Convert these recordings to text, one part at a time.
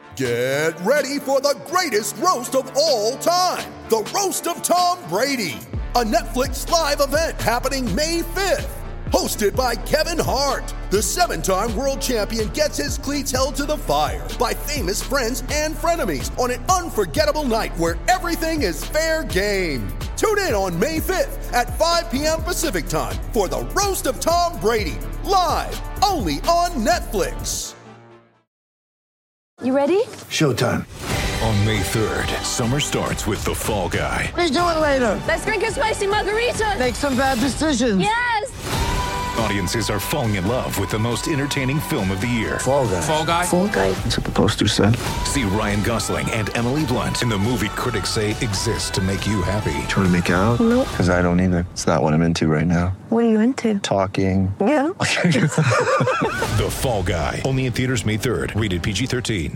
Get ready for the greatest roast of all time, the Roast of Tom Brady, a Netflix live event happening May 5th. Hosted by Kevin Hart, the 7-time world champion gets his cleats held to the fire by famous friends and frenemies on an unforgettable night where everything is fair game. Tune in on May 5th at 5 p.m. Pacific time for the Roast of Tom Brady, live only on Netflix. You ready? Showtime. On May 3rd, summer starts with The Fall Guy. Let's do it later. Let's drink a spicy margarita. Make some bad decisions. Yes! Audiences are falling in love with the most entertaining film of the year. Fall Guy. Fall Guy? Fall guy. That's what the poster said. See Ryan Gosling and Emily Blunt in the movie critics say exists to make you happy. Trying to make it out? Nope. Because I don't either. It's not what I'm into right now. What are you into? Talking. Yeah. The Fall Guy. Only in theaters May 3rd. Rated PG-13.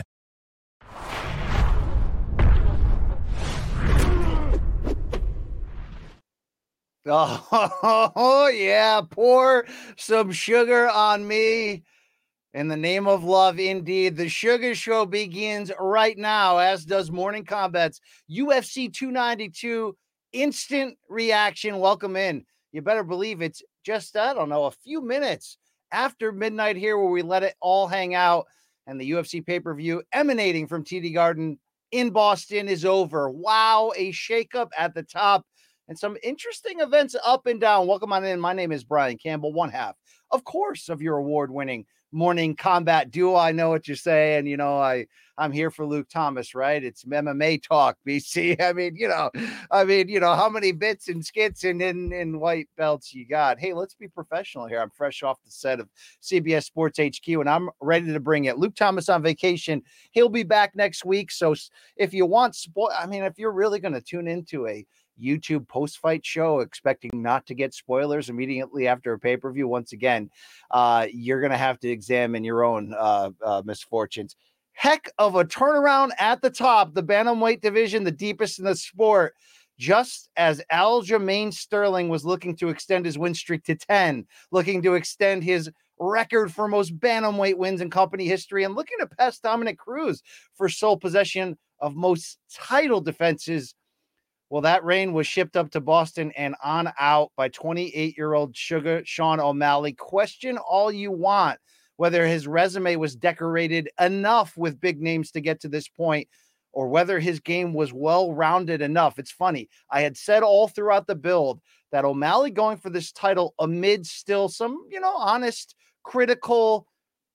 Oh, yeah. Pour some sugar on me in the name of love. Indeed. The Sugar Show begins right now, as does Morning Combat's UFC 292 instant reaction. Welcome in. You better believe it's just, I don't know, a few minutes after midnight here where we let it all hang out. And the UFC pay-per-view emanating from TD Garden in Boston is over. Wow, a shakeup at the top. And some interesting events up and down. Welcome on in. My name is Brian Campbell, one half, of course, of your award-winning Morning Combat duo. I know what you're saying. You know, I'm here for Luke Thomas, right? It's MMA talk, BC. I mean, how many bits and skits and white belts you got? Hey, let's be professional here. I'm fresh off the set of CBS Sports HQ, and I'm ready to bring it. Luke Thomas on vacation. He'll be back next week. So if you want if you're really going to tune into a YouTube post-fight show expecting not to get spoilers immediately after a pay-per-view, once again, you're going to have to examine your own misfortunes. Heck of a turnaround at the top, the bantamweight division, the deepest in the sport. Just as Aljamain Sterling was looking to extend his win streak to 10, looking to extend his record for most bantamweight wins in company history, and looking to pass Dominic Cruz for sole possession of most title defenses. Well, that reign was shipped up to Boston and on out by 28-year-old Sugar Sean O'Malley. Question all you want whether his resume was decorated enough with big names to get to this point, or whether his game was well-rounded enough. It's funny. I had said all throughout the build that O'Malley going for this title amid still some, honest, critical.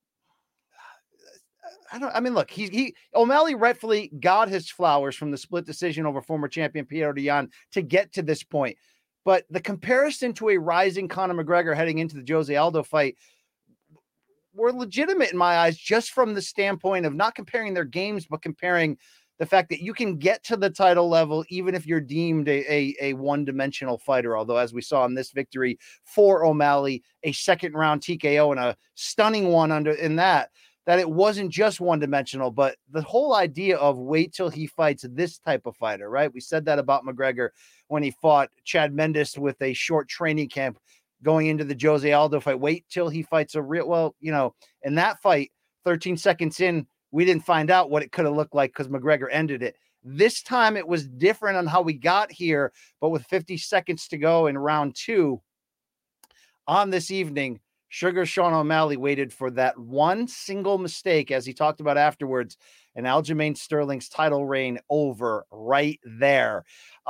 Look, O'Malley rightfully got his flowers from the split decision over former champion Petr Yan to get to this point. But the comparison to a rising Conor McGregor heading into the Jose Aldo fight were legitimate in my eyes, just from the standpoint of not comparing their games, but comparing the fact that you can get to the title level even if you're deemed a one-dimensional fighter. Although, as we saw in this victory for O'Malley, a second-round TKO and a stunning one in that it wasn't just one-dimensional, but the whole idea of wait till he fights this type of fighter, right? We said that about McGregor when he fought Chad Mendes with a short training camp going into the Jose Aldo fight. Wait till he fights a real, in that fight, 13 seconds in, we didn't find out what it could have looked like because McGregor ended it. This time it was different on how we got here, but with 50 seconds to go in round 2 on this evening, Sugar Sean O'Malley waited for that one single mistake, as he talked about afterwards, and Aljamain Sterling's title reign over right there.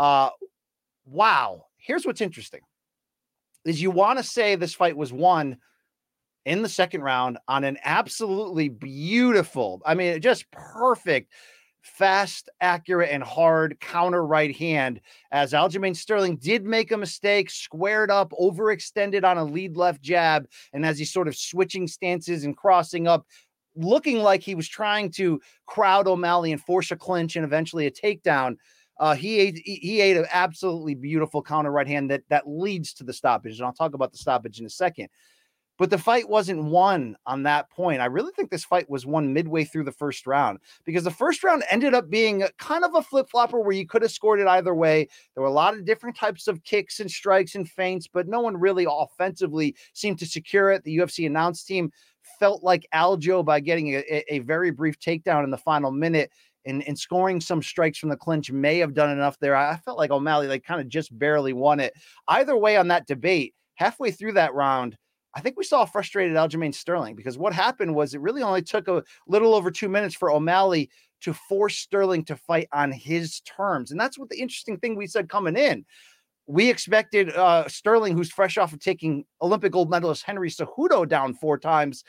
Wow. Here's what's interesting is you want to say this fight was won in the second round on an absolutely beautiful, just perfect, fast, accurate, and hard counter right hand, as Aljamain Sterling did make a mistake, squared up, overextended on a lead left jab, and as he's sort of switching stances and crossing up, looking like he was trying to crowd O'Malley and force a clinch and eventually a takedown, he ate an absolutely beautiful counter right hand that leads to the stoppage, and I'll talk about the stoppage in a second. But the fight wasn't won on that point. I really think this fight was won midway through the first round, because the first round ended up being kind of a flip-flopper where you could have scored it either way. There were a lot of different types of kicks and strikes and feints, but no one really offensively seemed to secure it. The UFC announce team felt like Aljo, by getting a very brief takedown in the final minute and scoring some strikes from the clinch, may have done enough there. I felt like O'Malley like kind of just barely won it. Either way, on that debate, halfway through that round, I think we saw a frustrated Aljamain Sterling, because what happened was it really only took a little over 2 minutes for O'Malley to force Sterling to fight on his terms. And that's what the interesting thing we said coming in. We expected Sterling, who's fresh off of taking Olympic gold medalist Henry Cejudo down 4 times,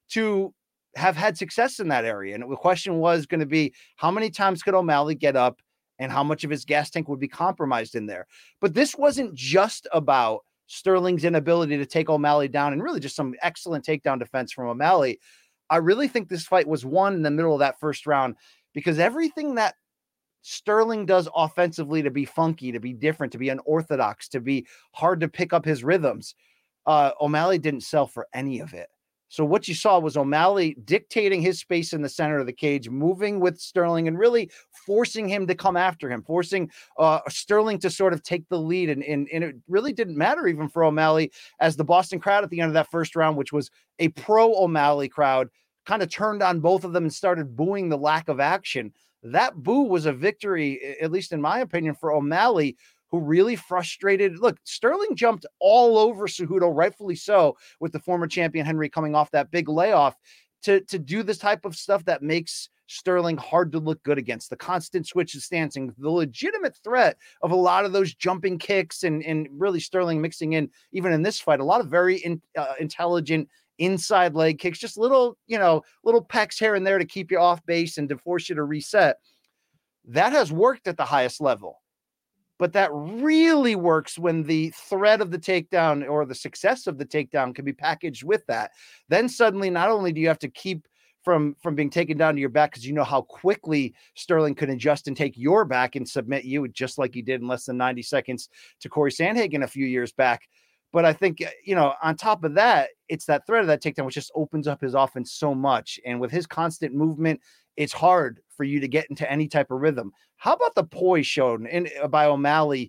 to have had success in that area. And the question was going to be, how many times could O'Malley get up and how much of his gas tank would be compromised in there? But this wasn't just about Sterling's inability to take O'Malley down, and really just some excellent takedown defense from O'Malley. I really think this fight was won in the middle of that first round, because everything that Sterling does offensively to be funky, to be different, to be unorthodox, to be hard to pick up his rhythms, O'Malley didn't sell for any of it. So what you saw was O'Malley dictating his space in the center of the cage, moving with Sterling and really forcing him to come after him, forcing Sterling to sort of take the lead. And it really didn't matter even for O'Malley, as the Boston crowd at the end of that first round, which was a pro O'Malley crowd, kind of turned on both of them and started booing the lack of action. That boo was a victory, at least in my opinion, for O'Malley, who really frustrated. Look, Sterling jumped all over Cejudo, rightfully so, with the former champion Henry coming off that big layoff to do this type of stuff that makes Sterling hard to look good against. The constant switch of stancing, the legitimate threat of a lot of those jumping kicks, and really Sterling mixing in, even in this fight, a lot of very intelligent inside leg kicks, just little pecks here and there to keep you off base and to force you to reset. That has worked at the highest level. But that really works when the threat of the takedown or the success of the takedown can be packaged with that. Then suddenly, not only do you have to keep from being taken down to your back, because you know how quickly Sterling could adjust and take your back and submit you, just like he did in less than 90 seconds to Corey Sandhagen a few years back. But I think, on top of that, it's that threat of that takedown, which just opens up his offense so much. And with his constant movement, it's hard for you to get into any type of rhythm. How about the poise shown by O'Malley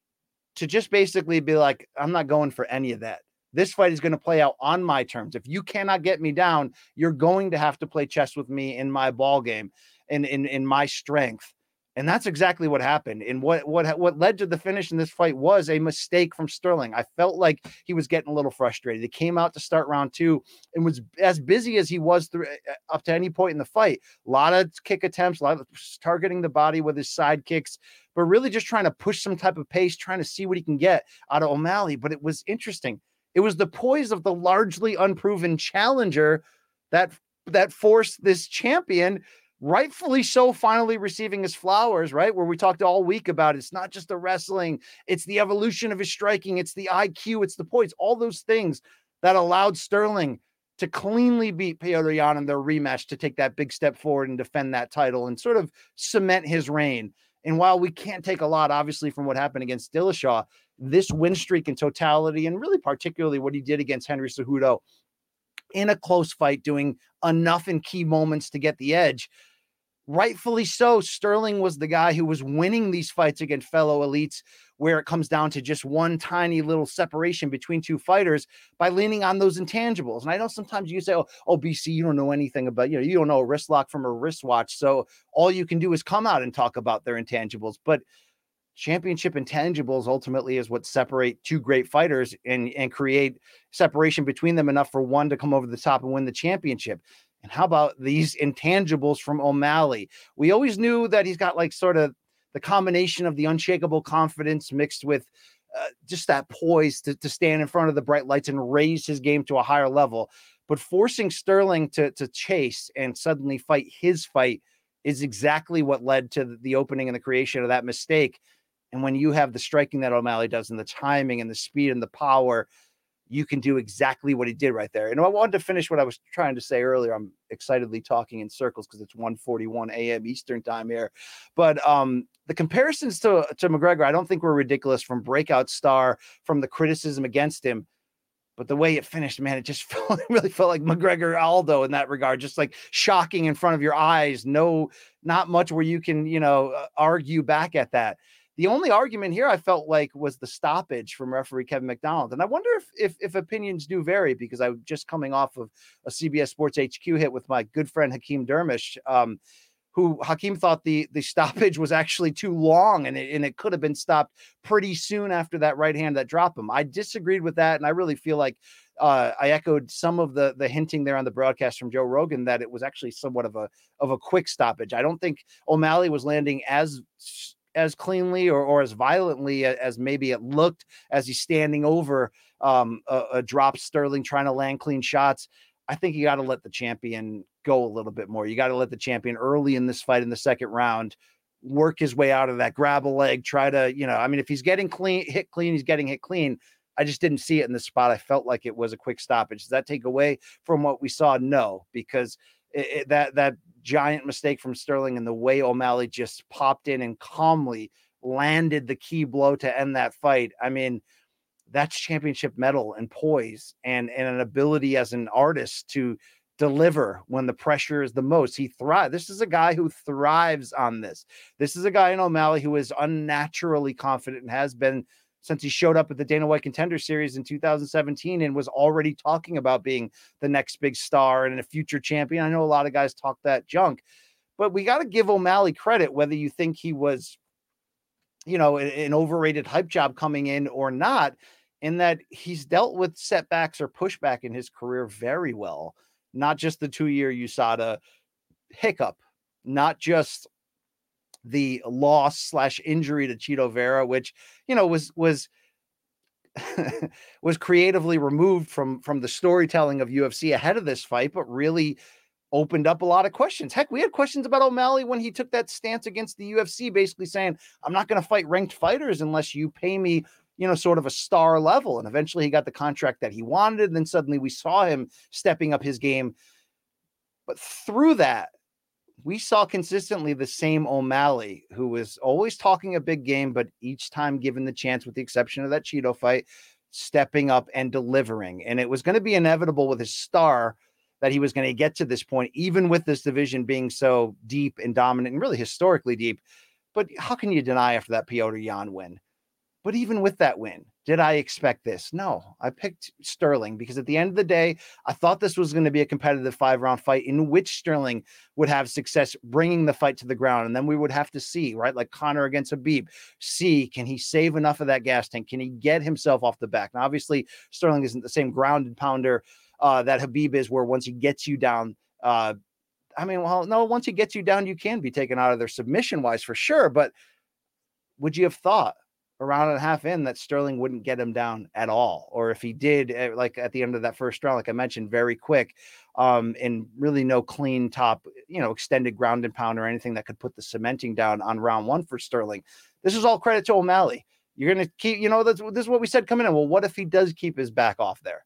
to just basically be like, I'm not going for any of that. This fight is going to play out on my terms. If you cannot get me down, you're going to have to play chess with me in my ball game and in my strength. And that's exactly what happened. And what led to the finish in this fight was a mistake from Sterling. I felt like he was getting a little frustrated. He came out to start round 2 and was as busy as he was up to any point in the fight. A lot of kick attempts, a lot of targeting the body with his side kicks, but really just trying to push some type of pace, trying to see what he can get out of O'Malley. But it was interesting. It was the poise of the largely unproven challenger that forced this champion, rightfully so, finally receiving his flowers, right? Where we talked all week about it's not just the wrestling, it's the evolution of his striking, it's the IQ, it's the poise, all those things that allowed Sterling to cleanly beat Petr Yan in their rematch, to take that big step forward and defend that title and sort of cement his reign. And while we can't take a lot, obviously, from what happened against Dillashaw, this win streak in totality, and really particularly what he did against Henry Cejudo in a close fight, doing enough in key moments to get the edge, rightfully so, Sterling was the guy who was winning these fights against fellow elites, where it comes down to just one tiny little separation between two fighters by leaning on those intangibles. And I know sometimes you say, oh, BC, you don't know anything about, you don't know a wrist lock from a wristwatch. So all you can do is come out and talk about their intangibles. But championship intangibles ultimately is what separate two great fighters and create separation between them enough for one to come over the top and win the championship. And how about these intangibles from O'Malley? We always knew that he's got like sort of the combination of the unshakable confidence mixed with just that poise to stand in front of the bright lights and raise his game to a higher level. But forcing Sterling to chase and suddenly fight his fight is exactly what led to the opening and the creation of that mistake. And when you have the striking that O'Malley does, and the timing and the speed and the power, you can do exactly what he did right there. And I wanted to finish what I was trying to say earlier. I'm excitedly talking in circles because it's 1:41 a.m. Eastern time here. But the comparisons to McGregor, I don't think were ridiculous, from breakout star, from the criticism against him. But the way it finished, man, it really felt like McGregor Aldo in that regard, just like shocking in front of your eyes. Not much where you can, argue back at that. The only argument here I felt like was the stoppage from referee Kevin McDonald. And I wonder if opinions do vary, because I'm just coming off of a CBS Sports HQ hit with my good friend Hakeem Dermish, who Hakeem thought the stoppage was actually too long, and it could have been stopped pretty soon after that right hand that dropped him. I disagreed with that, and I really feel like I echoed some of the hinting there on the broadcast from Joe Rogan that it was actually somewhat of a quick stoppage. I don't think O'Malley was landing as cleanly or as violently as maybe it looked as he's standing over a drop Sterling trying to land clean shots. I think you got to let the champion go a little bit more. You got to let the champion early in this fight in the second round work his way out of that, grab a leg, try to, if he's getting hit clean, he's getting hit clean. I just didn't see it in the spot. I felt like it was a quick stoppage. Does that take away from what we saw? No, because that giant mistake from Sterling and the way O'Malley just popped in and calmly landed the key blow to end that fight. I mean, that's championship mettle and poise and an ability as an artist to deliver when the pressure is the most. He thrives. This is a guy who thrives on this. This is a guy in O'Malley who is unnaturally confident and has been since he showed up at the Dana White Contender Series in 2017 and was already talking about being the next big star and a future champion. I know a lot of guys talk that junk, but we got to give O'Malley credit, whether you think he was, an overrated hype job coming in or not, in that he's dealt with setbacks or pushback in his career very well. Not just the 2-year USADA hiccup, not just the loss / injury to Chito Vera, which, was was creatively removed from the storytelling of UFC ahead of this fight, but really opened up a lot of questions. Heck, we had questions about O'Malley when he took that stance against the UFC, basically saying, I'm not going to fight ranked fighters unless you pay me, sort of a star level. And eventually he got the contract that he wanted. And then suddenly we saw him stepping up his game. But through that, we saw consistently the same O'Malley, who was always talking a big game, but each time given the chance, with the exception of that Chito fight, stepping up and delivering. And it was going to be inevitable with his star that he was going to get to this point, even with this division being so deep and dominant and really historically deep. But how can you deny after that Petr Yan win? But even with that win, did I expect this? No, I picked Sterling because at the end of the day, I thought this was going to be a competitive 5-round fight in which Sterling would have success bringing the fight to the ground. And then we would have to see, right? Like Conor against Khabib, can he save enough of that gas tank? Can he get himself off the back? Now, obviously, Sterling isn't the same grounded pounder that Khabib is, where once he gets you down, once he gets you down, you can be taken out of there submission wise for sure. But would you have thought a round and a half in that Sterling wouldn't get him down at all? Or if he did, like at the end of that first round, like I mentioned, very quick, and really no clean top, extended ground and pound or anything that could put the cementing down on round one for Sterling. This is all credit to O'Malley. You're going to keep, this is what we said coming in. Well, what if he does keep his back off there?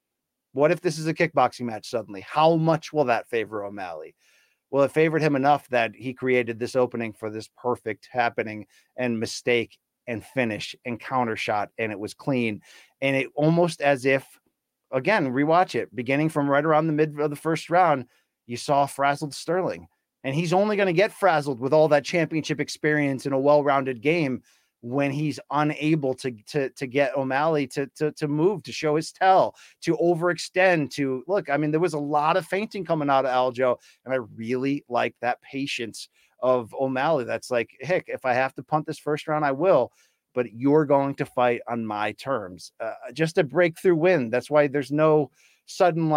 What if this is a kickboxing match suddenly? How much will that favor O'Malley? Well, it favored him enough that he created this opening for this perfect happening and mistake and finish and counter shot, and it was clean. And it almost as if, again, rewatch it, beginning from right around the mid of the first round, you saw frazzled Sterling. And he's only going to get frazzled with all that championship experience in a well-rounded game when he's unable to get O'Malley to move, to show his tell, to overextend, to look. I mean, there was a lot of feinting coming out of Aljo, and I really like that patience of O'Malley. That's like, heck, if I have to punt this first round, I will, but you're going to fight on my terms. Just a breakthrough win. That's why there's no sudden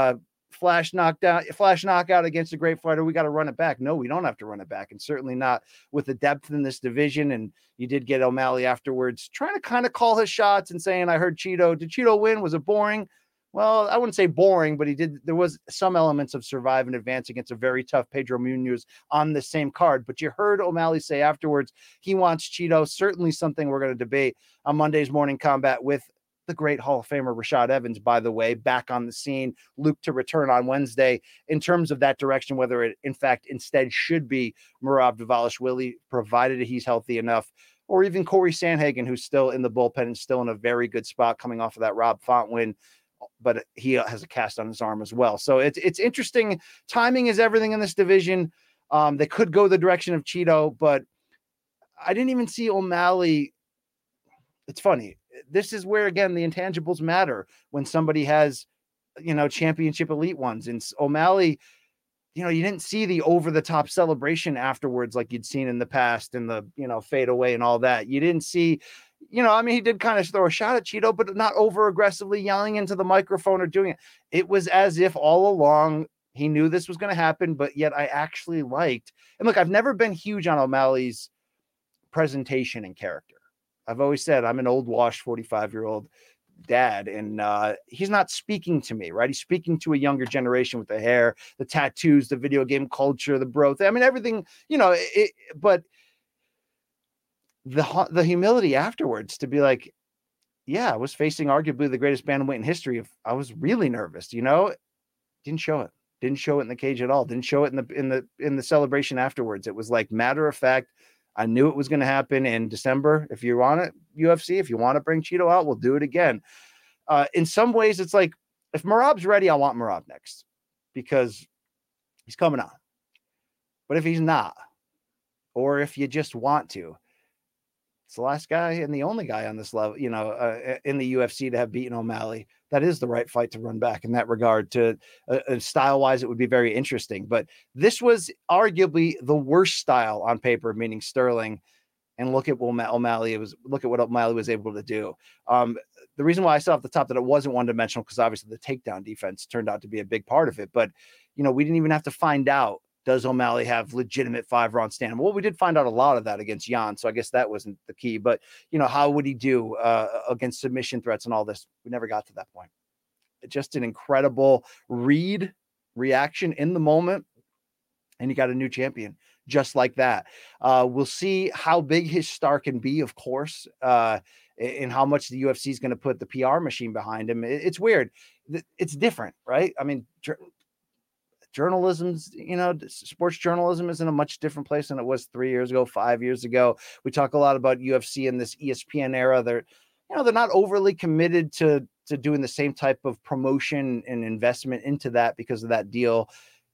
flash knockout against a great fighter. We got to run it back. No, we don't have to run it back, and certainly not with the depth in this division. And you did get O'Malley afterwards trying to kind of call his shots and saying, I heard Chito. Did Chito win? Was it boring? Well, I wouldn't say boring, but there was some elements of survive and advance against a very tough Pedro Munoz on the same card. But you heard O'Malley say afterwards he wants Chito. Certainly something we're going to debate on Monday's Morning Combat with the great Hall of Famer Rashad Evans, by the way, back on the scene. Luke to return on Wednesday in terms of that direction, whether it in fact instead should be Merab Dvalishvili, provided he's healthy enough, or even Corey Sandhagen, who's still in the bullpen and still in a very good spot coming off of that Rob Font win. But he has a cast on his arm as well. So it's interesting. Timing is everything in this division. They could go the direction of Chito, but I didn't even see O'Malley. It's funny. This is where, again, the intangibles matter when somebody has, championship elite ones. And O'Malley, you didn't see the over-the-top celebration afterwards like you'd seen in the past and the, fade away and all that. You didn't see, he did kind of throw a shot at Cheeto, but not over-aggressively yelling into the microphone or doing it. It was as if all along he knew this was going to happen, but yet I actually liked. And look, I've never been huge on O'Malley's presentation and character. I've always said I'm an old washed 45-year-old dad, and he's not speaking to me, right? He's speaking to a younger generation with the hair, the tattoos, the video game culture, the bro. I mean, everything, but the humility afterwards to be like, yeah, I was facing arguably the greatest bantamweight in history. I was really nervous, didn't show it. Didn't show it in the cage at all. Didn't show it in the celebration afterwards. It was like matter of fact. I knew it was going to happen in December. If you want it, UFC, if you want to bring Cheeto out, we'll do it again. In some ways, it's like, if Merab's ready, I want Merab next because he's coming on. But if he's not, or if you just want to, it's the last guy and the only guy on this level, in the UFC to have beaten O'Malley. That is the right fight to run back in that regard. To style-wise, it would be very interesting. But this was arguably the worst style on paper, meaning Sterling. And look at what O'Malley was able to do. The reason why I said off the top that it wasn't one-dimensional, because obviously the takedown defense turned out to be a big part of it. But we didn't even have to find out. Does O'Malley have legitimate 5-round stand? Well, we did find out a lot of that against Jan, so I guess that wasn't the key. But, how would he do against submission threats and all this? We never got to that point. Just an incredible reaction in the moment, and you got a new champion just like that. We'll see how big his star can be, of course, and how much the UFC is going to put the PR machine behind him. It's weird. It's different, right? I mean, journalism's, sports journalism is in a much different place than it was 3 years ago, 5 years ago. We talk a lot about UFC in this ESPN era. They're not overly committed to doing the same type of promotion and investment into that because of that deal.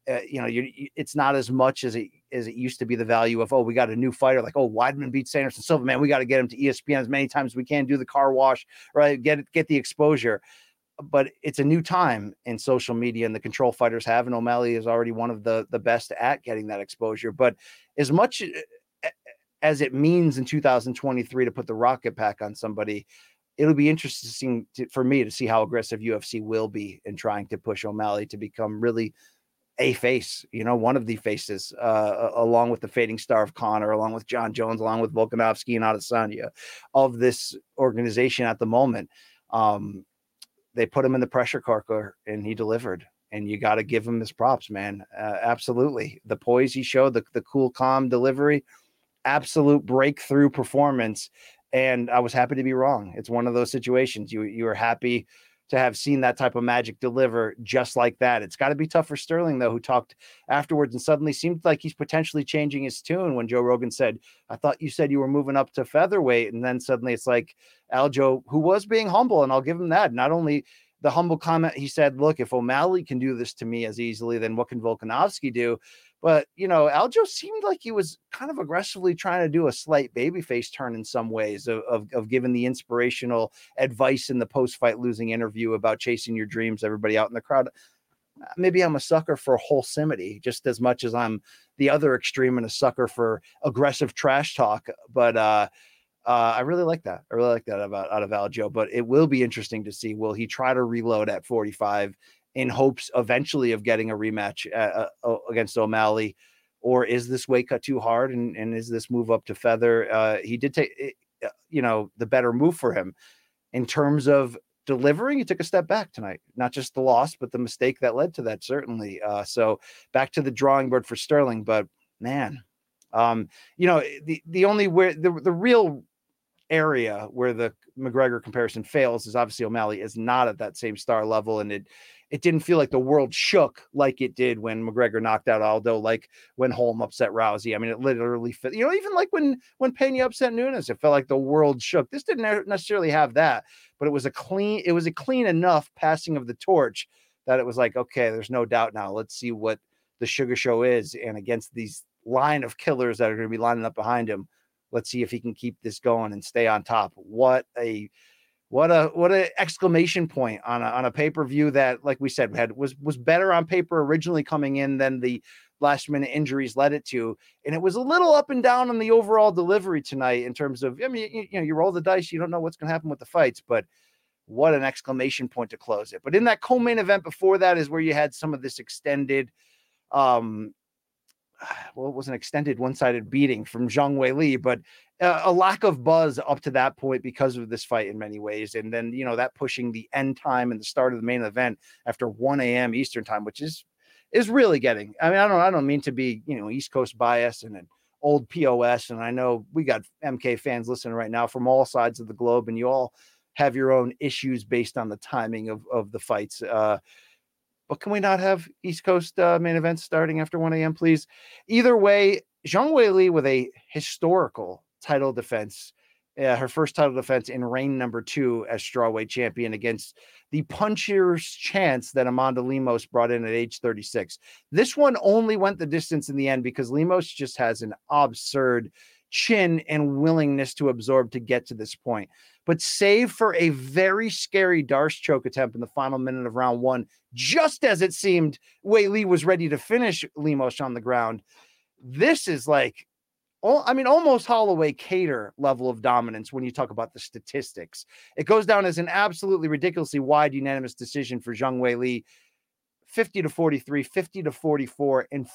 It's not as much as it used to be the value of, we got a new fighter, like, Weidman beat Sanderson Silva, man, we got to get him to ESPN as many times as we can, do the car wash, right? Get the exposure. But it's a new time in social media, and the control fighters have, and O'Malley is already one of the best at getting that exposure. But as much as it means in 2023 to put the rocket pack on somebody, it'll be interesting for me to see how aggressive UFC will be in trying to push O'Malley to become really a face, one of the faces, along with the fading star of Conor, along with John Jones, along with Volkanovski and Adesanya of this organization at the moment. They put him in the pressure cooker and he delivered, and you got to give him his props, man. Absolutely. The poise he showed, the cool, calm delivery, absolute breakthrough performance. And I was happy to be wrong. It's one of those situations you were happy to have seen that type of magic deliver just like that. It's got to be tough for Sterling, though, who talked afterwards and suddenly seemed like he's potentially changing his tune when Joe Rogan said, I thought you said you were moving up to featherweight. And then suddenly it's like Aljo, who was being humble, and I'll give him that. Not only the humble comment, he said, look, if O'Malley can do this to me as easily, then what can Volkanovski do? But, Aljo seemed like he was kind of aggressively trying to do a slight babyface turn in some ways of giving the inspirational advice in the post-fight losing interview about chasing your dreams, everybody out in the crowd. Maybe I'm a sucker for wholesomeity just as much as I'm the other extreme and a sucker for aggressive trash talk. But I really like that. I really like that out of Aljo. But it will be interesting to see, will he try to reload at 45 in hopes eventually of getting a rematch against O'Malley, or is this weight cut too hard? And is this move up to feather? He did take, the better move for him in terms of delivering. He took a step back tonight, not just the loss, but the mistake that led to that, certainly. So back to the drawing board for Sterling, but man, the only where the real area where the McGregor comparison fails is obviously O'Malley is not at that same star level, and it didn't feel like the world shook like it did when McGregor knocked out Aldo, like when Holm upset Rousey. I mean, it literally fit, even like when Pena upset Nunes, it felt like the world shook. This didn't necessarily have that, but it was a clean enough passing of the torch that it was like, okay, there's no doubt now. Let's see what the Sugar Show is, and against these line of killers that are going to be lining up behind him, Let's see if he can keep this going and stay on top. What a exclamation point on a pay-per-view that, like we said, was better on paper originally coming in than the last minute injuries led it to. And it was a little up and down on the overall delivery tonight in terms of, I mean, you roll the dice, you don't know what's going to happen with the fights, but what an exclamation point to close it. But in that co-main event before that is where you had some of this extended, it was an extended one-sided beating from Zhang Weili, but a lack of buzz up to that point because of this fight in many ways. And then, that pushing the end time and the start of the main event after 1 a.m. Eastern time, which is really getting, I mean, I don't mean to be, East Coast bias and an old POS. And I know we got MK fans listening right now from all sides of the globe, and you all have your own issues based on the timing of the fights. But can we not have East Coast main events starting after 1 a.m., please? Either way, Zhang Weili with a historical title defense, her first title defense in reign number 2 as strawweight champion against the puncher's chance that Amanda Lemos brought in at age 36. This one only went the distance in the end because Lemos just has an absurd chin and willingness to absorb to get to this point. But save for a very scary Darce choke attempt in the final minute of round 1, just as it seemed Weili was ready to finish Lemos on the ground. This is like, almost Holloway Cater level of dominance when you talk about the statistics. It goes down as an absolutely ridiculously wide unanimous decision for Zhang Weili, 50-43, 50-44, and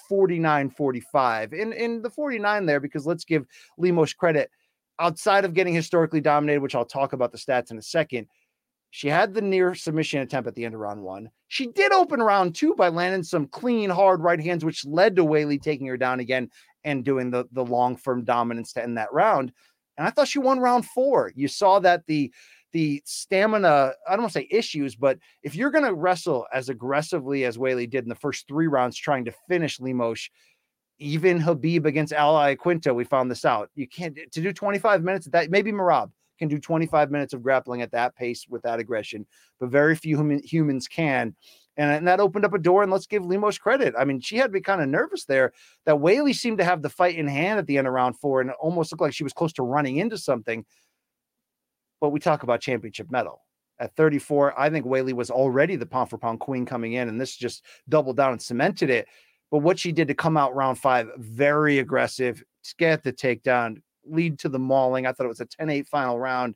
49-45. In the 49 there, because let's give Lemos credit, outside of getting historically dominated, which I'll talk about the stats in a second, she had the near submission attempt at the end of round 1. She did open round 2 by landing some clean, hard right hands, which led to Weili taking her down again and doing the long, firm dominance to end that round. And I thought she won round 4. You saw that the stamina, I don't want to say issues, but if you're going to wrestle as aggressively as Weili did in the first 3 rounds trying to finish Lemos, even Habib against Al Iaquinta, we found this out. You can't, to do 25 minutes at that, maybe Merab can do 25 minutes of grappling at that pace with that aggression, but very few humans can. And that opened up a door, and let's give Lemos credit. I mean, she had to be kind of nervous there that Weili seemed to have the fight in hand at the end of round 4, and it almost looked like she was close to running into something. But we talk about championship medal. At 34, I think Weili was already the pound-for-pound queen coming in, and this just doubled down and cemented it. But what she did to come out round 5, very aggressive, get the takedown, lead to the mauling. I thought it was a 10-8 final round.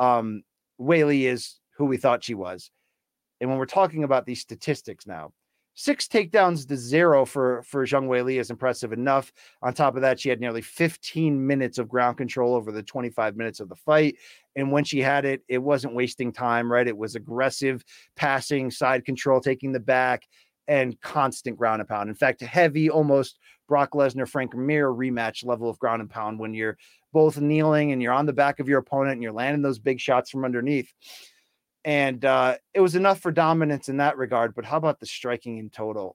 Weili is who we thought she was. And when we're talking about these statistics now, 6 takedowns to 0 for Zhang Weili is impressive enough. On top of that, she had nearly 15 minutes of ground control over the 25 minutes of the fight. And when she had it, it wasn't wasting time, right? It was aggressive passing, side control, taking the back, and constant ground and pound. In fact, heavy, almost Brock Lesnar, Frank Mir rematch level of ground and pound when you're both kneeling and you're on the back of your opponent and you're landing those big shots from underneath. And it was enough for dominance in that regard. But how about the striking in total?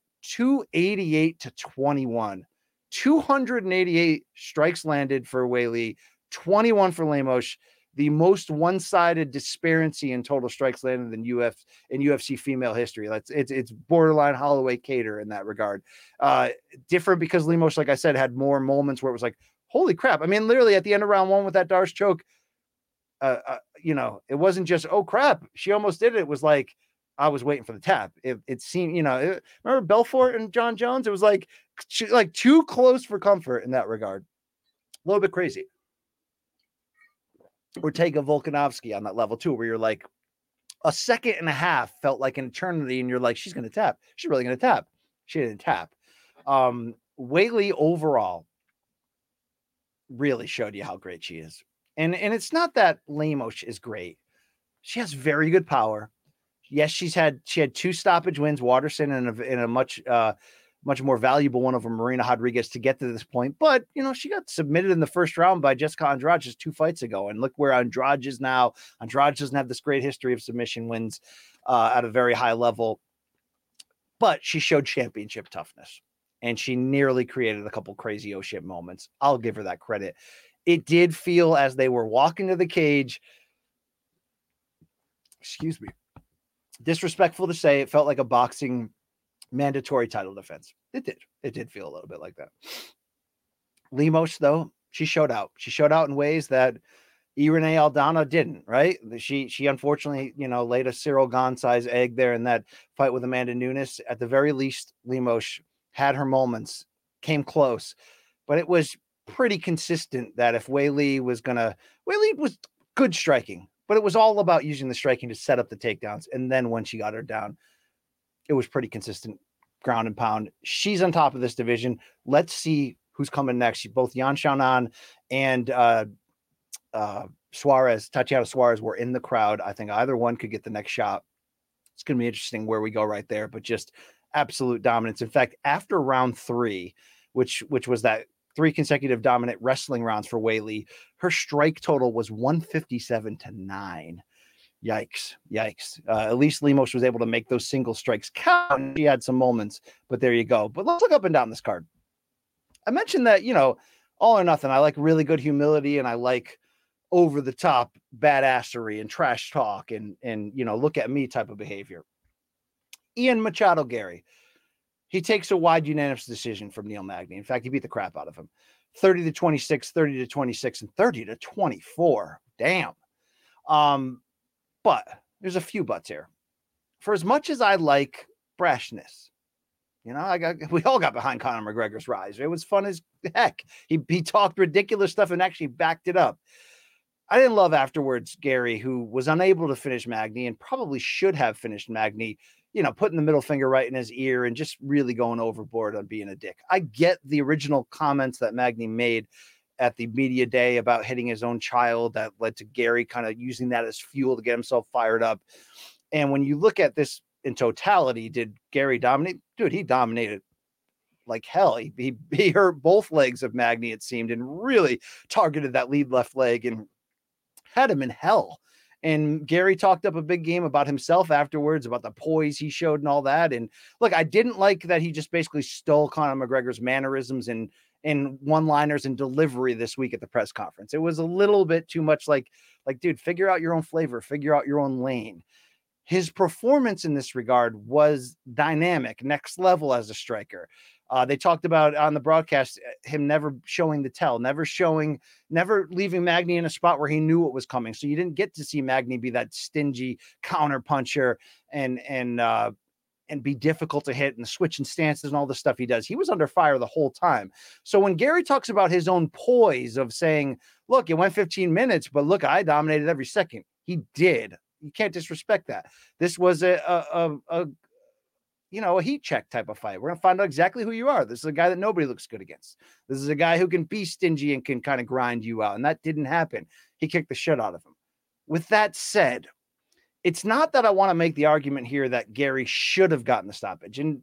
288-21. 288 strikes landed for Weili, 21 for Lemos. The most one-sided disparity in total strikes landed in UFC female history. It's borderline Holloway Cater in that regard. Different because Lemos, like I said, had more moments where it was like, holy crap. I mean, literally at the end of round 1 with that Darce choke, it wasn't just, oh crap, she almost did it. It was like, I was waiting for the tap. It seemed, remember Belfort and John Jones? It was like too close for comfort in that regard. A little bit crazy. Ortega Volkanovski on that level too, where you're like, a second and a half felt like an eternity, and you're like, she's going to tap. She's really going to tap. She didn't tap. Weili overall really showed you how great she is. And it's not that Lemos is great. She has very good power. Yes, she had 2 stoppage wins, Waterson and a much more valuable one over Marina Rodriguez to get to this point. But, she got submitted in the first round by Jessica Andrade just 2 fights ago. And look where Andrade is now. Andrade doesn't have this great history of submission wins at a very high level. But she showed championship toughness. And she nearly created a couple crazy oh shit moments. I'll give her that credit. It did feel as they were walking to the cage, excuse me, disrespectful to say, it felt like a boxing mandatory title defense. It did. It did feel a little bit like that. Lemos, though, she showed out. She showed out in ways that Irene Aldana didn't, right? She unfortunately, laid a Cyril Gahn size egg there in that fight with Amanda Nunes. At the very least, Lemos had her moments, came close, but it was pretty consistent that if Weili was good striking, but it was all about using the striking to set up the takedowns. And then when she got her down, it was pretty consistent ground and pound. She's on top of this division. Let's see who's coming next. Both Yan Xiaonan and Tatiana Suarez were in the crowd. I think either one could get the next shot. It's going to be interesting where we go right there, but just absolute dominance. In fact, after round 3, which was that 3 consecutive dominant wrestling rounds for Weili, her strike total was 157-9. Yikes. At least Lemos was able to make those single strikes count. She had some moments, but there you go. But let's look up and down this card. I mentioned that, all or nothing. I like really good humility, and I like over the top badassery and trash talk and look at me type of behavior. Ian Machado Gary, he takes a wide unanimous decision from Neil Magny. In fact, he beat the crap out of him. 30-26, 30-26, and 30-24. Damn. But there's a few buts here. For as much as I like brashness, we all got behind Conor McGregor's rise. It was fun as heck. He talked ridiculous stuff and actually backed it up. I didn't love afterwards Gary, who was unable to finish Magny and probably should have finished Magny, putting the middle finger right in his ear and just really going overboard on being a dick. I get the original comments that Magny made at the media day about hitting his own child that led to Gary kind of using that as fuel to get himself fired up. And when you look at this in totality, did Gary dominate? Dude, he dominated like hell. He hurt both legs of Magny, it seemed, and really targeted that lead left leg and had him in hell. And Gary talked up a big game about himself afterwards, about the poise he showed and all that. And look, I didn't like that he just basically stole Conor McGregor's mannerisms and one-liners and delivery this week at the press conference. It was a little bit too much like, dude, figure out your own flavor, figure out your own lane. His performance in this regard was dynamic, next level as a striker. They talked about on the broadcast him never showing the tell, never leaving Magny in a spot where he knew what was coming. So you didn't get to see Magny be that stingy counter puncher and be difficult to hit and switching stances and all the stuff he does. He was under fire the whole time. So when Gary talks about his own poise of saying, look, it went 15 minutes, but look, I dominated every second. He did. You can't disrespect that. This was a heat check type of fight. We're going to find out exactly who you are. This is a guy that nobody looks good against. This is a guy who can be stingy and can kind of grind you out. And that didn't happen. He kicked the shit out of him. With that said, it's not that I want to make the argument here that Gary should have gotten the stoppage. And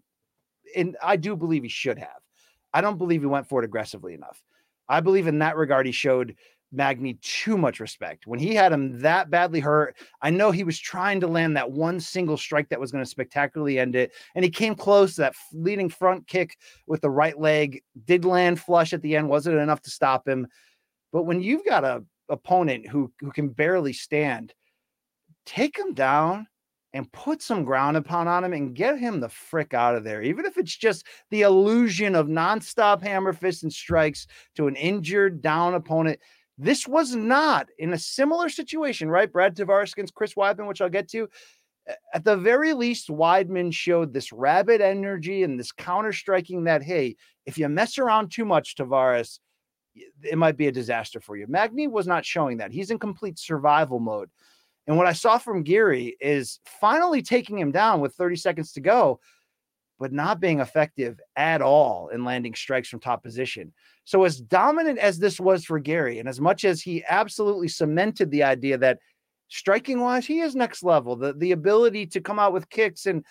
I do believe he should have. I don't believe he went for it aggressively enough. I believe in that regard, he showed Magny too much respect. When he had him that badly hurt, I know he was trying to land that one single strike that was going to spectacularly end it. And he came close to that leading front kick with the right leg, did land flush at the end. Wasn't enough to stop him. But when you've got a opponent who can barely stand, take him down and put some ground and pound on him and get him the frick out of there. Even if it's just the illusion of nonstop hammer fists and strikes to an injured down opponent. This was not in a similar situation, right? Brad Tavares against Chris Weidman, which I'll get to. At the very least, Weidman showed this rabid energy and this counter striking that, hey, if you mess around too much, Tavares, it might be a disaster for you. Magny was not showing that. He's in complete survival mode. And what I saw from Gary is finally taking him down with 30 seconds to go, but not being effective at all in landing strikes from top position. So as dominant as this was for Gary, and as much as he absolutely cemented the idea that striking wise, he is next level, the ability to come out with kicks and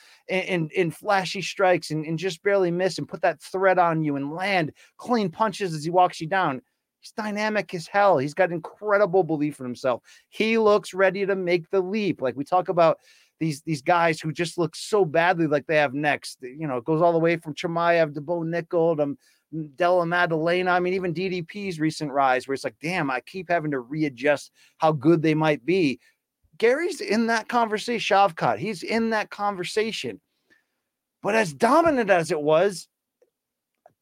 flashy strikes and just barely miss and put that threat on you and land clean punches as he walks you down. He's dynamic as hell. He's got incredible belief in himself. He looks ready to make the leap. Like we talk about these guys who just look so badly like they have next. You know, it goes all the way from Chimaev to Bo Nickel to Della Maddalena. I mean, even DDP's recent rise where it's like, damn, I keep having to readjust how good they might be. Gary's in that conversation. Shavkat, he's in that conversation. But as dominant as it was,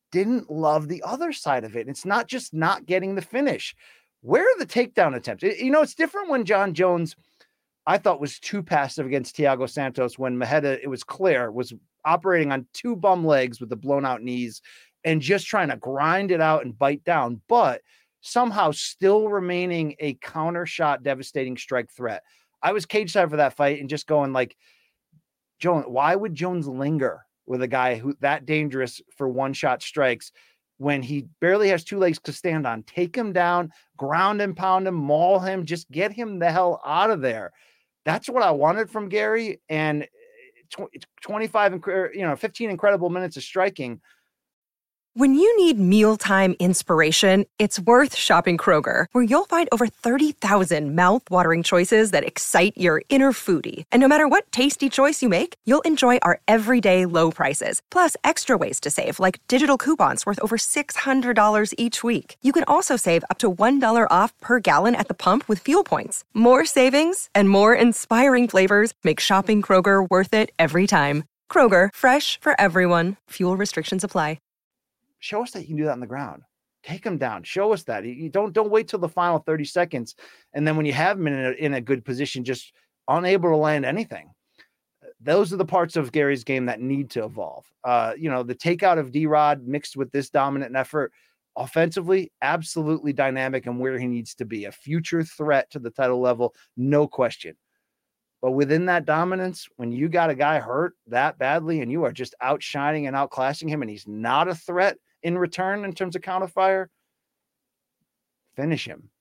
didn't love the other side of it. It's not just not getting the finish. Where are the takedown attempts? It's different when John Jones, I thought, was too passive against Thiago Santos when Maheda, it was clear, was operating on two bum legs with the blown out knees and just trying to grind it out and bite down, but somehow still remaining a counter shot, devastating strike threat. I was cage side for that fight and just going like, Jones, why would Jones linger with a guy who that dangerous for one shot strikes when he barely has two legs to stand on? Take him down, ground and pound him, maul him, just get him the hell out of there. That's what I wanted from Gary. And 25, 15 incredible minutes of striking. When you need mealtime inspiration, it's worth shopping Kroger, where you'll find over 30,000 mouth-watering choices that excite your inner foodie. And no matter what tasty choice you make, you'll enjoy our everyday low prices, plus extra ways to save, like digital coupons worth over $600 each week. You can also save up to $1 off per gallon at the pump with fuel points. More savings and more inspiring flavors make shopping Kroger worth it every time. Kroger, fresh for everyone. Fuel restrictions apply. Show us that you can do that on the ground. Take them down. Show us that. You don't wait till the final 30 seconds. And then when you have them in a good position, just unable to land anything. Those are the parts of Gary's game that need to evolve. The takeout of D-Rod mixed with this dominant effort offensively, absolutely dynamic and where he needs to be. A future threat to the title level, no question. But within that dominance, when you got a guy hurt that badly and you are just outshining and outclassing him and he's not a threat in return in terms of counterfire, finish him.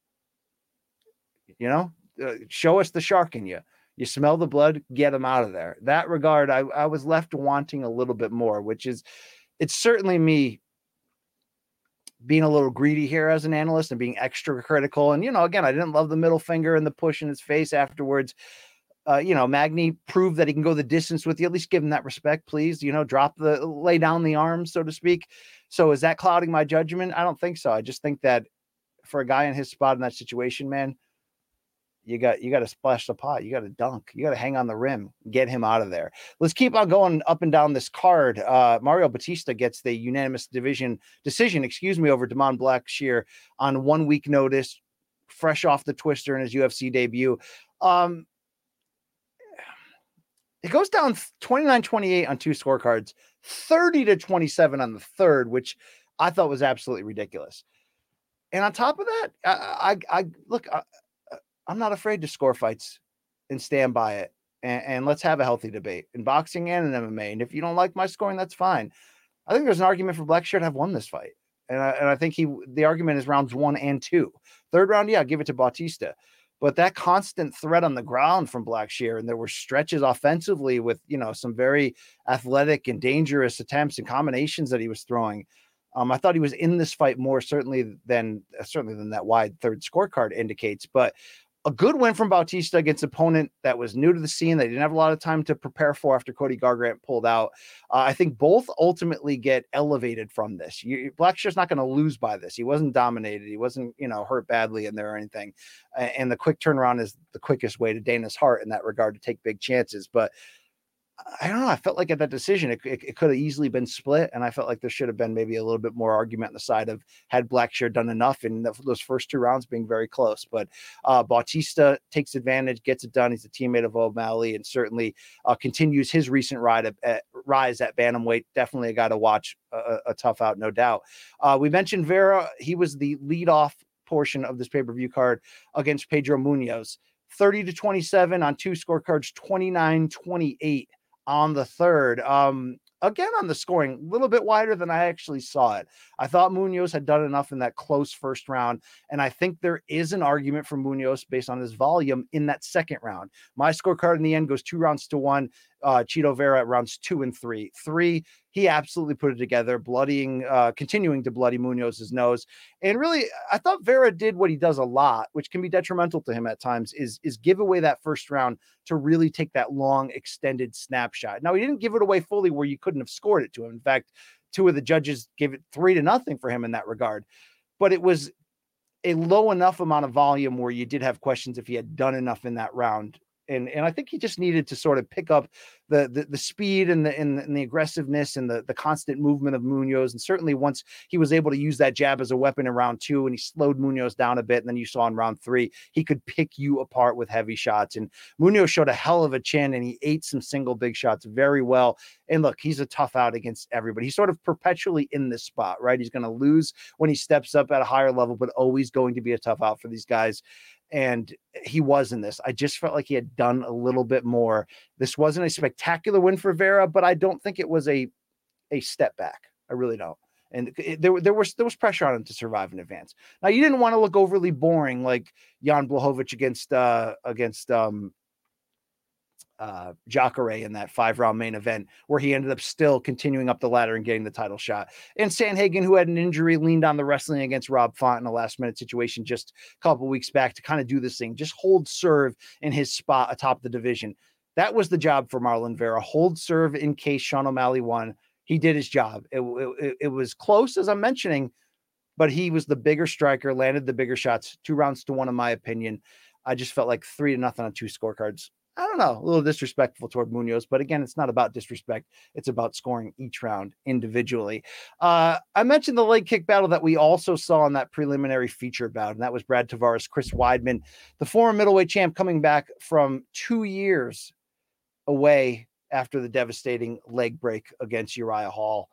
Show us the shark in you. You smell the blood, get him out of there. That regard, I was left wanting a little bit more, it's certainly me being a little greedy here as an analyst and being extra critical. And, again, I didn't love the middle finger and the push in his face afterwards. Magny proved that he can go the distance with you. At least give him that respect, please. Lay down the arms, so to speak. So is that clouding my judgment? I don't think so. I just think that for a guy in his spot in that situation, man, you got to splash the pot. You got to dunk. You got to hang on the rim, get him out of there. Let's keep on going up and down this card. Mario Bautista gets the unanimous decision, over Damon Blackshear on 1 week notice, fresh off the twister in his UFC debut. It goes down 29-28 on two scorecards, 30-27 on the third, which I thought was absolutely ridiculous. And on top of that, I'm not afraid to score fights and stand by it. And let's have a healthy debate in boxing and in MMA. And if you don't like my scoring, that's fine. I think there's an argument for Blackshear to have won this fight. And I think the argument is rounds 1 and 2. Third round, yeah, give it to Bautista. But that constant threat on the ground from Blackshear, and there were stretches offensively with, some very athletic and dangerous attempts and combinations that he was throwing. I thought he was in this fight more certainly than that wide third scorecard indicates. But a good win from Bautista against an opponent that was new to the scene, that he didn't have a lot of time to prepare for after Cody Garbrandt pulled out. I think both ultimately get elevated from this. Blackshear's not going to lose by this. He wasn't dominated. He wasn't, hurt badly in there or anything. And the quick turnaround is the quickest way to Dana's heart in that regard, to take big chances. But I don't know. I felt like at that decision, it could have easily been split. And I felt like there should have been maybe a little bit more argument on the side of had Blackshear done enough in those first 2 rounds being very close. But Bautista takes advantage, gets it done. He's a teammate of O'Malley and certainly continues his recent rise at bantamweight. Definitely a guy to watch, a tough out, no doubt. We mentioned Vera. He was the leadoff portion of this pay-per-view card against Pedro Munoz. 30-27 on two scorecards, 29-28 on the third. Again, on the scoring, a little bit wider than I actually saw it. I thought Munoz had done enough in that close first round, and I think there is an argument for Munoz based on his volume in that second round. My scorecard in the end goes 2-1. Chito Vera at rounds 2 and 3. 3, he absolutely put it together, continuing to bloody Munoz's nose. And really, I thought Vera did what he does a lot, which can be detrimental to him at times, is give away that first round to really take that long extended snapshot. Now, he didn't give it away fully where you couldn't have scored it to him. In fact, 2 of the judges gave it 3-0 for him in that regard. But it was a low enough amount of volume where you did have questions if he had done enough in that round And I think he just needed to sort of pick up the speed and the aggressiveness and the constant movement of Munoz. And certainly once he was able to use that jab as a weapon in round 2 and he slowed Munoz down a bit, and then you saw in round 3, he could pick you apart with heavy shots. And Munoz showed a hell of a chin, and he ate some single big shots very well. And look, he's a tough out against everybody. He's sort of perpetually in this spot, right? He's going to lose when he steps up at a higher level, but always going to be a tough out for these guys. And he was in this. I just felt like he had done a little bit more. This wasn't a spectacular win for Vera, but I don't think it was a step back. I really don't. And there was pressure on him to survive in advance. Now, you didn't want to look overly boring like Jan Blachowicz against Jacare in that 5-round main event, where he ended up still continuing up the ladder and getting the title shot. And Sandhagen, who had an injury, leaned on the wrestling against Rob Font in a last-minute situation just a couple weeks back to kind of do this thing, just hold serve in his spot atop the division. That was the job for Marlon Vera. Hold serve in case Sean O'Malley won. He did his job. It was close, as I'm mentioning, but he was the bigger striker, landed the bigger shots, 2-1, in my opinion. I just felt like 3-0 on 2 scorecards. I don't know, a little disrespectful toward Munoz, but again, it's not about disrespect. It's about scoring each round individually. I mentioned the leg kick battle that we also saw in that preliminary feature bout, and that was Brad Tavares, Chris Weidman, the former middleweight champ, coming back from 2 years away after the devastating leg break against Uriah Hall.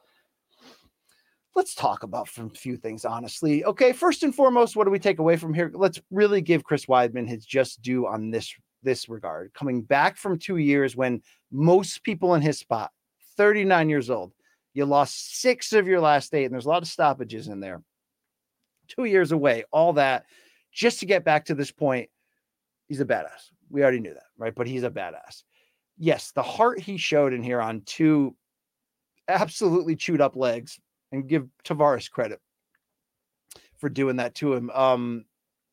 Let's talk about a few things, honestly. Okay, first and foremost, what do we take away from here? Let's really give Chris Weidman his just due on this regard. Coming back from 2 years when most people in his spot, 39 years old, you lost 6 of your last 8, and there's a lot of stoppages in there. 2 years away, all that, just to get back to this point. He's a badass. We already knew that, right? But he's a badass. Yes, the heart he showed in here on 2 absolutely chewed up legs, and give Tavares credit for doing that to him.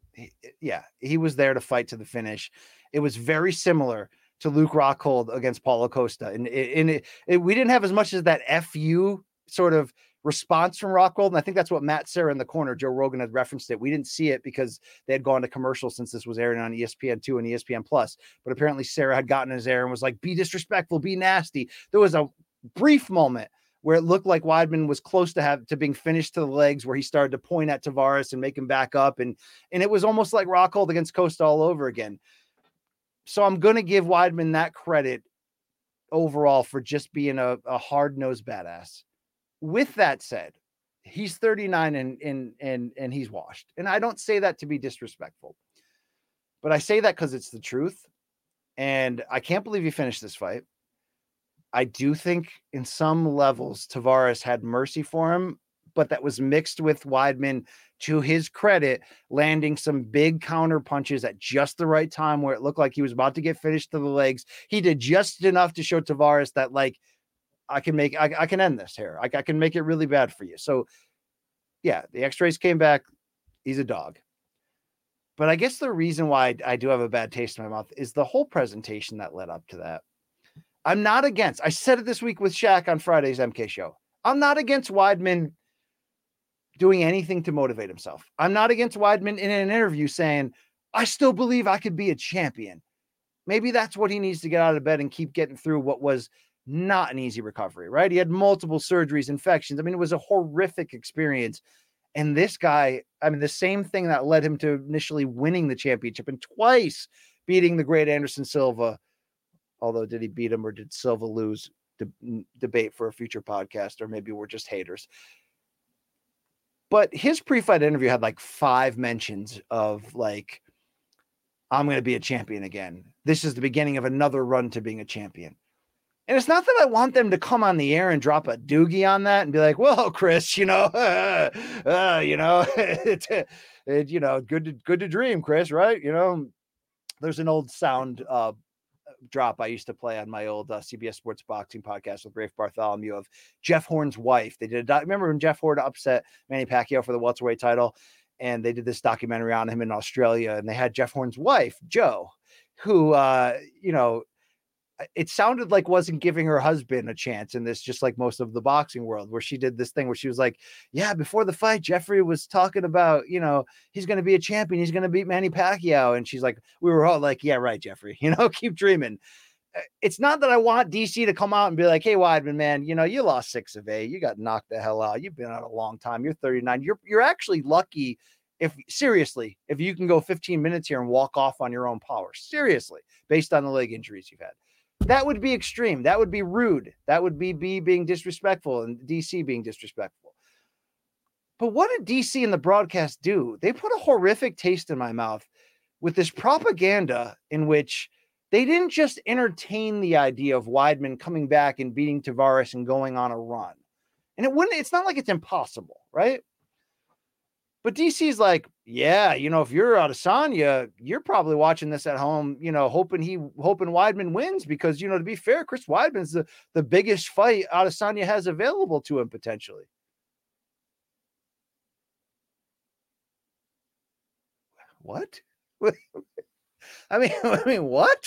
He was there to fight to the finish. It was very similar to Luke Rockhold against Paulo Costa. And we didn't have as much as that FU sort of response from Rockhold. And I think that's what Matt Serra in the corner, Joe Rogan, had referenced it. We didn't see it because they had gone to commercial since this was airing on ESPN2 and ESPN Plus. But apparently Serra had gotten his air and was like, be disrespectful, be nasty. There was a brief moment where it looked like Weidman was close to being finished to the legs, where he started to point at Tavares and make him back up. And it was almost like Rockhold against Costa all over again. So I'm going to give Weidman that credit overall for just being a hard-nosed badass. With that said, he's 39 and he's washed. And I don't say that to be disrespectful, but I say that because it's the truth. And I can't believe he finished this fight. I do think in some levels Tavares had mercy for him, but that was mixed with Weidman, to his credit, landing some big counter punches at just the right time where it looked like he was about to get finished to the legs. He did just enough to show Tavares that, like, I can end this here. I can make it really bad for you. So yeah, the x-rays came back. He's a dog. But I guess the reason why I do have a bad taste in my mouth is the whole presentation that led up to that. I'm not against, I said it this week with Shaq on Friday's MK show. I'm not against Weidman doing anything to motivate himself. I'm not against Weidman in an interview saying, I still believe I could be a champion. Maybe that's what he needs to get out of bed and keep getting through what was not an easy recovery, right? He had multiple surgeries, infections. I mean, it was a horrific experience. And this guy, I mean, the same thing that led him to initially winning the championship and twice beating the great Anderson Silva. Although, did he beat him or did Silva lose? Debate for a future podcast, or maybe we're just haters. But his pre-fight interview had like 5 mentions of like, I'm going to be a champion again. This is the beginning of another run to being a champion. And it's not that I want them to come on the air and drop a doogie on that and be like, well, Chris, you know, good to dream, Chris, right? You know, there's an old sound drop I used to play on my old CBS Sports Boxing podcast with Rafe Bartholomew of Jeff Horn's wife. They did remember when Jeff Horn upset Manny Pacquiao for the welterweight title, and they did this documentary on him in Australia, and they had Jeff Horn's wife, Jo, who, it sounded like wasn't giving her husband a chance in this, just like most of the boxing world, where she did this thing where she was like, yeah, before the fight, Jeffrey was talking about, he's going to be a champion. He's going to beat Manny Pacquiao. And she's like, we were all like, yeah, right, Jeffrey, keep dreaming. It's not that I want DC to come out and be like, hey, Weidman, man, you lost 6 of 8. You got knocked the hell out. You've been out a long time. You're 39. You're actually lucky if you can go 15 minutes here and walk off on your own power, seriously, based on the leg injuries you've had. That would be extreme. That would be rude. That would be being disrespectful and DC being disrespectful. But what did DC and the broadcast do? They put a horrific taste in my mouth with this propaganda in which they didn't just entertain the idea of Weidman coming back and beating Tavares and going on a run. And it's not like it's impossible, right? But DC's like, yeah, if you're Adesanya, you're probably watching this at home, hoping Weidman wins because, to be fair, Chris Weidman's the biggest fight Adesanya has available to him potentially. What? I mean, what?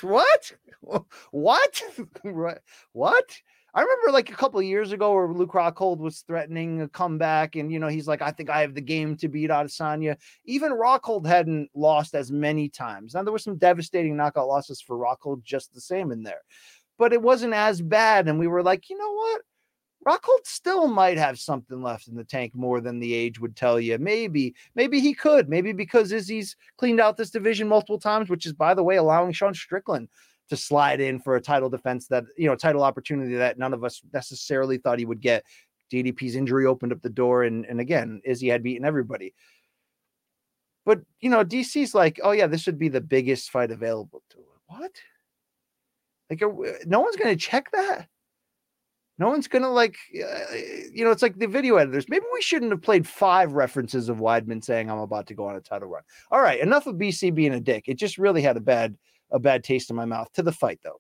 What? I remember like a couple of years ago where Luke Rockhold was threatening a comeback and, he's like, I think I have the game to beat Adesanya. Even Rockhold hadn't lost as many times. Now, there were some devastating knockout losses for Rockhold just the same in there, but it wasn't as bad. And we were like, you know what? Rockhold still might have something left in the tank more than the age would tell you. Maybe he could. Maybe because Izzy's cleaned out this division multiple times, which is, by the way, allowing Sean Strickland to slide in for a title defense title opportunity that none of us necessarily thought he would get. DDP's injury opened up the door. And again, Izzy had beaten everybody. But, DC's like, oh yeah, this would be the biggest fight available to him. What? Like, no one's going to check that. No one's going to it's like the video editors. Maybe we shouldn't have played 5 references of Weidman saying I'm about to go on a title run. All right. Enough of BC being a dick. It just really had a bad taste in my mouth. To the fight though.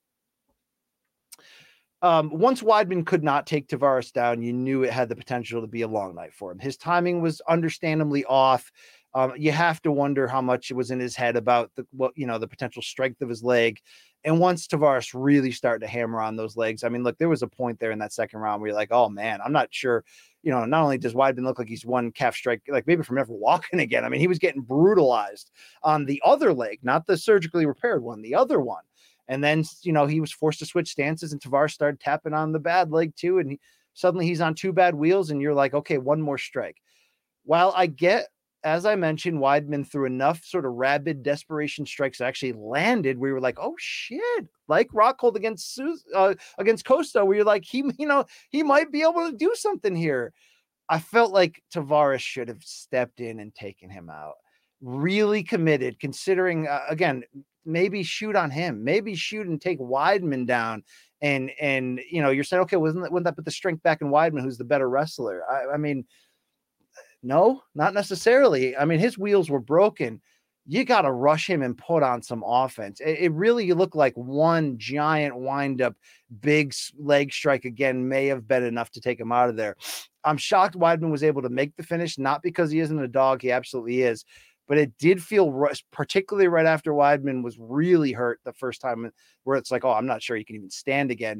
Once Weidman could not take Tavares down, you knew it had the potential to be a long night for him. His timing was understandably off. You have to wonder how much it was in his head about the potential strength of his leg. And once Tavares really started to hammer on those legs, I mean, look, there was a point there in that second round where you're like, oh man, I'm not sure. Not only does Weidman look like he's one calf strike, like maybe from never walking again. I mean, he was getting brutalized on the other leg, not the surgically repaired one, the other one. And then, he was forced to switch stances and Tavares started tapping on the bad leg too. And suddenly he's on 2 bad wheels and you're like, okay, one more strike. While I get, as I mentioned, Weidman threw enough sort of rabid desperation strikes that actually landed. We were like, oh shit, like Rockhold against Costa, where you're like, he might be able to do something here. I felt like Tavares should have stepped in and taken him out. Really committed, considering, again, maybe shoot on him, maybe shoot and take Weidman down. And you're saying, okay, wouldn't that put the strength back in Weidman, who's the better wrestler? I mean, no, not necessarily. I mean, his wheels were broken. You got to rush him and put on some offense. It really looked like one giant wind-up, big leg strike again may have been enough to take him out of there. I'm shocked Weidman was able to make the finish, not because he isn't a dog. He absolutely is. But it did feel, particularly right after Weidman was really hurt the first time, where it's like, oh, I'm not sure he can even stand again.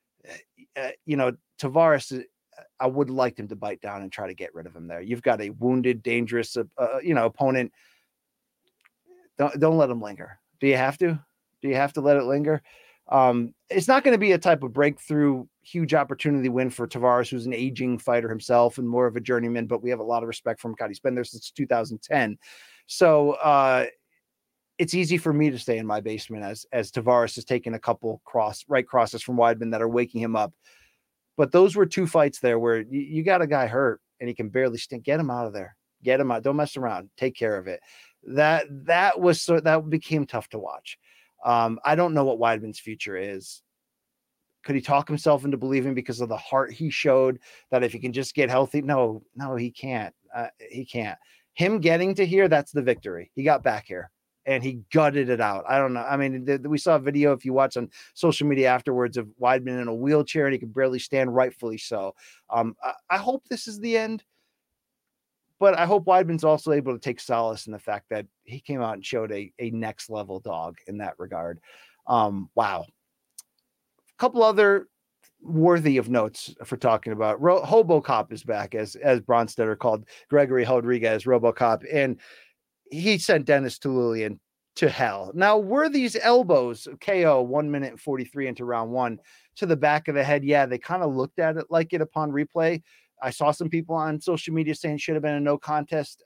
Tavares, I would have liked him to bite down and try to get rid of him there. You've got a wounded, dangerous, opponent. Don't let him linger. Do you have to? Do you have to let it linger? It's not going to be a type of breakthrough, huge opportunity win for Tavares, who's an aging fighter himself and more of a journeyman, but we have a lot of respect for him. God, he's been there since 2010. So it's easy for me to stay in my basement as Tavares has taken a couple right crosses from Weidman that are waking him up. But those were 2 fights there where you got a guy hurt and he can barely stink. Get him out of there. Get him out. Don't mess around. Take care of it. That became tough to watch. I don't know what Weidman's future is. Could he talk himself into believing because of the heart he showed that if he can just get healthy? No, he can't. He can't. Him getting to here, that's the victory. He got back here and he gutted it out. I don't know. I mean, we saw a video, if you watch on social media afterwards, of Weidman in a wheelchair and he could barely stand, rightfully so. I hope this is the end, but I hope Weidman's also able to take solace in the fact that he came out and showed a next level dog in that regard. Wow. couple other worthy of notes for talking about. Hobocop is back, as Bronstetter called Gregory Rodriguez Robocop, and he sent Dennis Tululian to hell. Now, were these elbows KO 1 minute and 43 into round one to the back of the head? Yeah, they kind of looked at it like it upon replay. I saw some people on social media saying it should have been a no contest.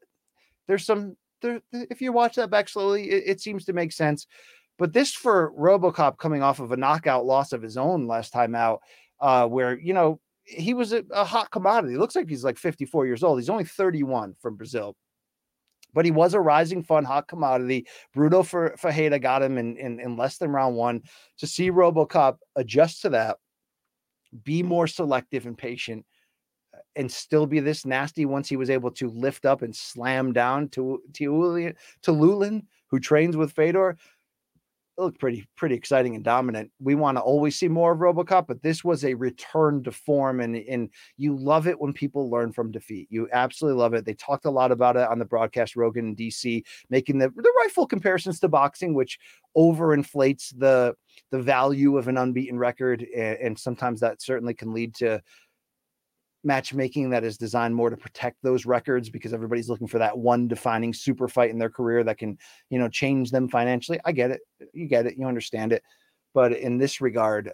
If you watch that back slowly, it seems to make sense. But this for Robocop coming off of a knockout loss of his own last time out, where, you know, he was a hot commodity. It looks like he's like 54 years old. He's only 31 from Brazil, but he was a rising, fun, hot commodity. Bruno Ferreira got him in less than round one. To see Robocop adjust to that, be more selective and patient, and still be this nasty once he was able to lift up and slam down to Lulin, who trains with Fedor. It looked pretty exciting and dominant. We want to always see more of Robocop, but this was a return to form, and you love it when people learn from defeat. You absolutely love it. They talked a lot about it on the broadcast, Rogan and DC, making the rightful comparisons to boxing, which overinflates the value of an unbeaten record, and sometimes that certainly can lead to matchmaking that is designed more to protect those records, because everybody's looking for that one defining super fight in their career that can, you know, change them financially. I get it. You get it. You understand it. But in this regard,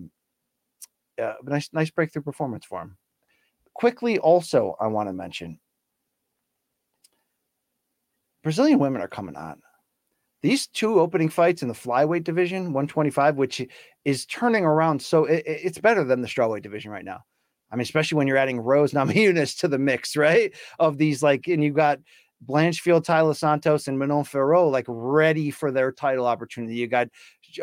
nice breakthrough performance for him. Quickly, also, I want to mention Brazilian women are coming on. These two opening fights in the flyweight division, 125, which is turning around. So it's better than the strawweight division right now. I mean, especially when you're adding Rose Namajunas to the mix, right? Of these, like, and you got Blanchfield, Tyler Santos, and Manon Ferro, like, ready for their title opportunity. You got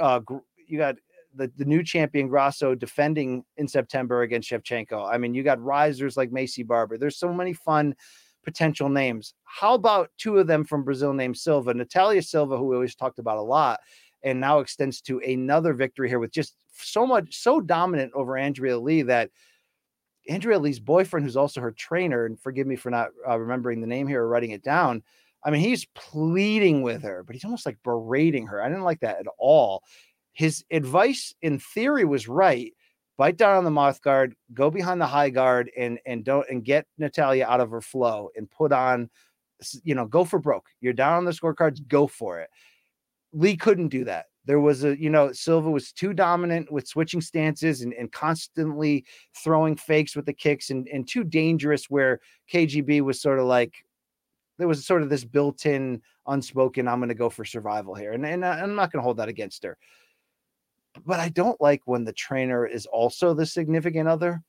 the new champion Grasso defending in September against Shevchenko. I mean, you got risers like Macy Barber. There's so many fun potential names. How about two of them from Brazil named Silva? Natalia Silva, who we always talked about a lot, and now extends to another victory here with just so dominant over Andrea Lee that Andrea Lee's boyfriend, who's also her trainer, and forgive me for not remembering the name here or writing it down. I mean, he's pleading with her, but he's almost like berating her. I didn't like that at all. His advice in theory was right. Bite down on the mouth guard, go behind the high guard, and get Natalia out of her flow and put on, you know, go for broke. You're down on the scorecards, go for it. Lee couldn't do that. There was Silva was too dominant with switching stances and constantly throwing fakes with the kicks, and too dangerous, where KGB was sort of like, there was sort of this built-in unspoken, I'm going to go for survival here. And I'm not going to hold that against her. But I don't like when the trainer is also the significant other.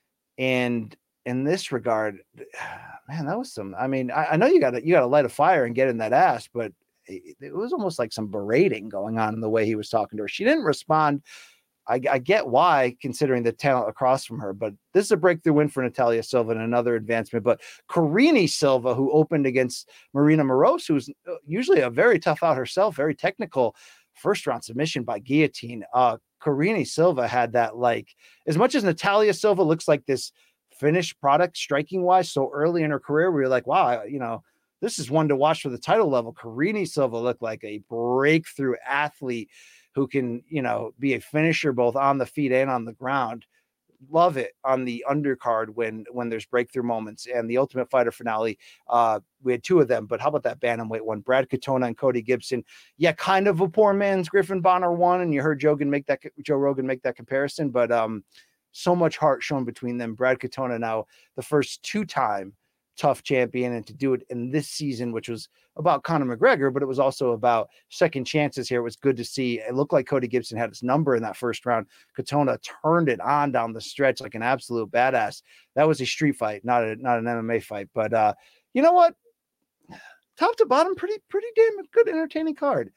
And in this regard, man, that was some, I mean, I know you got to light a fire and get in that ass, but it was almost like some berating going on in the way he was talking to her. She didn't respond. I get why, considering the talent across from her, but this is a breakthrough win for Natalia Silva and another advancement. But Karine Silva, who opened against Marina Moroz, who's usually a very tough out herself, very technical, first round submission by guillotine. Karine Silva had that, like, as much as Natalia Silva looks like this finished product striking wise so early in her career, we were like, wow, you know, this is one to watch for the title level. Karine Silva looked like a breakthrough athlete who can, you know, be a finisher both on the feet and on the ground. Love it on the undercard when there's breakthrough moments. And the Ultimate Fighter finale, we had two of them, but how about that bantamweight one? Brad Katona and Cody Gibson. Yeah, kind of a poor man's Griffin Bonner won, and you heard Joe Rogan make that comparison, but so much heart shown between them. Brad Katona now the first two-time tough champion, and to do it in this season, which was about Conor McGregor, but it was also about second chances here. It was good to see. It looked like Cody Gibson had his number in that first round. Katona turned it on down the stretch like an absolute badass. That was a street fight, not an MMA fight. But you know what? Top to bottom, pretty damn good, entertaining card.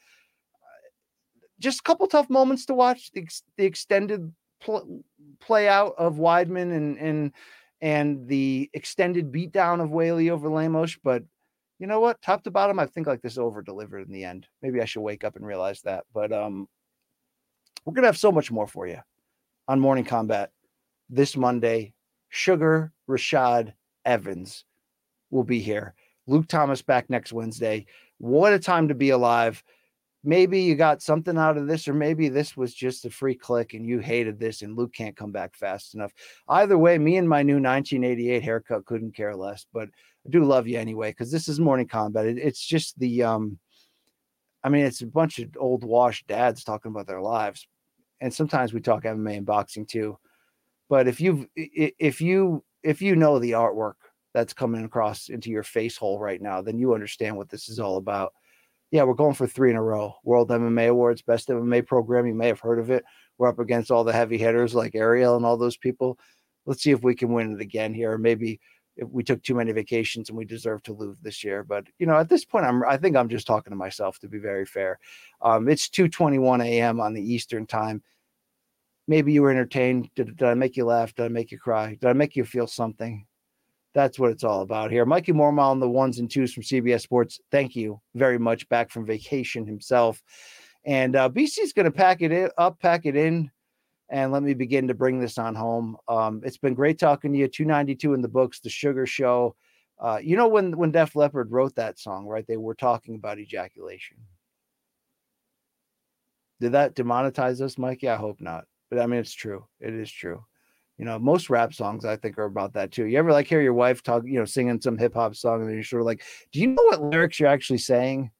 Just a couple tough moments to watch. The extended play out of Weidman and the extended beatdown of Whaley over Lemos. But you know what? Top to bottom, I think like this over-delivered in the end. Maybe I should wake up and realize that. But we're going to have so much more for you on Morning Combat this Monday. Sugar Rashad Evans will be here. Luke Thomas back next Wednesday. What a time to be alive. maybe you got something out of this, or maybe this was just a free click and you hated this and Luke can't come back fast enough. Either way, me and my new 1988 haircut couldn't care less, but I do love you anyway, because this is Morning Combat. It's just the, I mean, it's a bunch of old washed dads talking about their lives. And sometimes we talk MMA and boxing too. But if you know the artwork that's coming across into your face hole right now, then you understand what this is all about. Yeah, we're going for 3 in a row. World MMA Awards, best MMA program. You may have heard of it. We're up against all the heavy hitters like Ariel and all those people. Let's see if we can win it again here. Maybe if we took too many vacations and we deserve to lose this year. But, at this point, I think I'm just talking to myself, to be very fair. It's 2:21 a.m. on the Eastern time. Maybe you were entertained. Did I make you laugh? Did I make you cry? Did I make you feel something? That's what it's all about here. Mikey Mormile on the 1s and 2s from CBS Sports. Thank you very much. Back from vacation himself. And BC's going to pack it in, and let me begin to bring this on home. It's been great talking to you. 292 in the books, The Sugar Show. When Def Leppard wrote that song, right, they were talking about ejaculation. Did that demonetize us, Mikey? I hope not. But I mean, it's true. It is true. Most rap songs I think are about that too. You ever hear your wife talk, singing some hip hop song, and then you're sort of like, do you know what lyrics you're actually saying?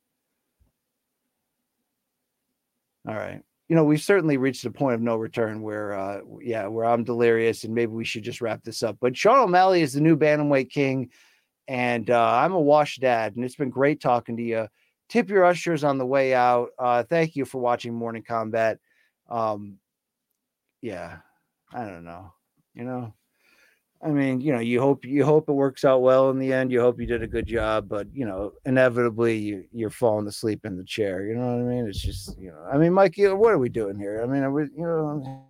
All right. We've certainly reached a point of no return where I'm delirious, and maybe we should just wrap this up. But Sean O'Malley is the new bantamweight king, and I'm a washed dad, and it's been great talking to you. Tip your ushers on the way out. Thank you for watching Morning Combat. Yeah, I don't know. I mean, you hope it works out well in the end. You hope you did a good job, but inevitably you're falling asleep in the chair. You know what I mean? It's just, I mean, Mike, what are we doing here? I mean,